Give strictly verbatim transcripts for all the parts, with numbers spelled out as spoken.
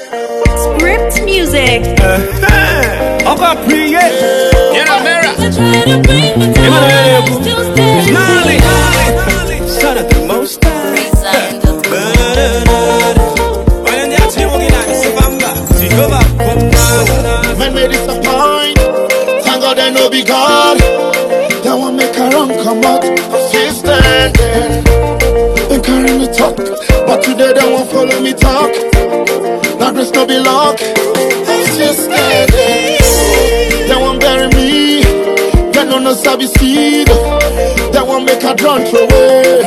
Script music. On va prier. You're a mirror. Molly, son of the most high. Man may disappoint. Thank God they know be God. They won't make a run come out. I'm still standing. They carry me talk, but today they won't follow me talk. That grace no be luck. I'm still standing. They won't bury me. They don't know sabi seed. They won't make a run throw away.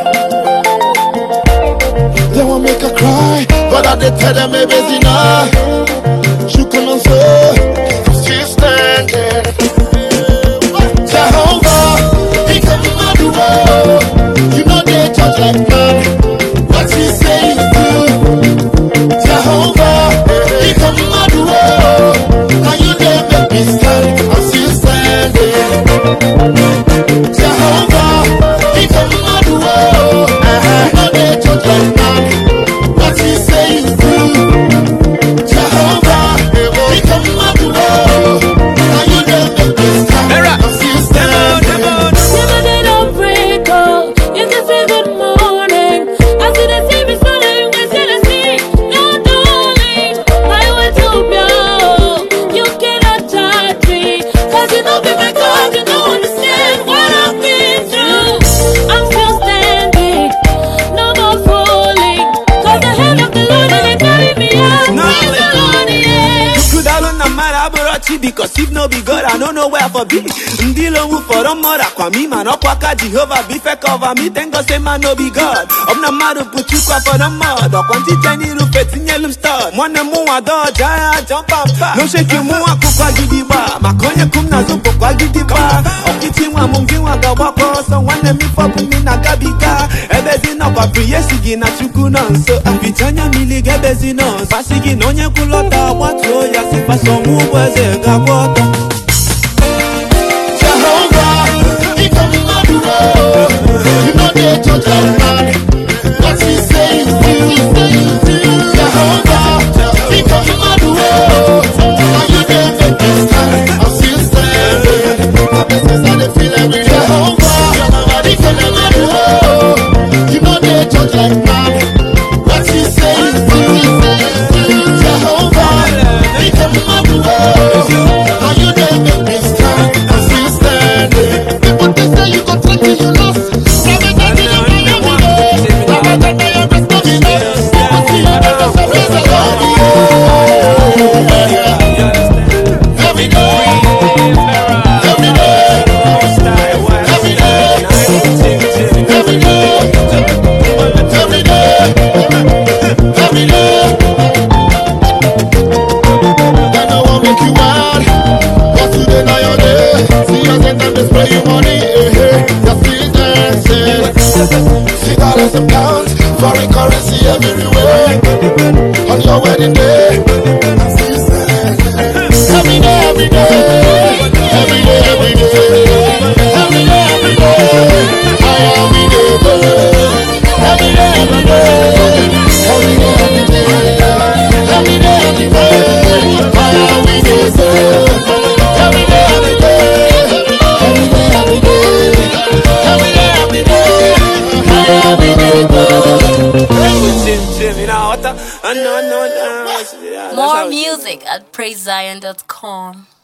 They won't make a cry, but I they tell them maybe it's enough. You come on, sir. I'm still standing. Jehovah, he come out the world. You know they judge like man. What he say is true. Jehovah, he come out the world. Now you there make me stand. I'm still standing. Jehovah, he come out the world. You know they judge like man. What he say is true. Jehovah, he come out the world. Now you there make me stand. I'm still standing. Never did I break up. You can say good morning. I see the same is funny. You can say the same. No, darling. I went to blow. You cannot judge me. Cause you know me, my God. You don't understand what I've been through. I'm still standing. No more falling. Cause the hand of the Lord and it carried me out. Praise the Lord, yeah. Could I learn a man abrochi because if no be God, I don't know where for be. Ndilo mu for a mother, kwa me man up waka Jehovah be fe cover me. Thank God say man no be God. I'm not mad to put you for the mud. Or quanti tiny roof et in yellow star. One and more dog, giant jump up. No shake you more kukwa gidiba. Makonya kumna zupo kwa gidiba. Okiti wa mungi wa gawako. So one and me for me na gabiga. Ebezina kwa priyesigi na chukunan. So abitanya mili gebezino. Pasigi nonye kulota watu ya sifa somu weze gawata. Jehovah, he come out the world. You know they judge like man. What he say is true. Jehovah, he come out the world. Now you there make me stand. I'm still standing. My business I dey feel every day. Jehovah, he come out the world. You know they judge like man. What he say is true. Jehovah, he come out the world. Now you there make me stand. I'm still standing. People they say you go twenty you lost. Never get it up in your day. Never get me your best of it. I see you never say praise the Lord. Every day, every day, every day, every day, every day, every day. Then I won't make you mad. Cause today now your day. See us and them display your money. Eh, eh. You're still dancing. See dollars and pounds. Foreign currency everywhere. On your wedding day. Every day, every day. Every day, every day. Every day, every day. I am every day. Every day, every day. Every day, every day. Every day, every day. I am every day. Every day, every day. Every day, every day. Every day, every day. I am every day. More music at praise zion dot com.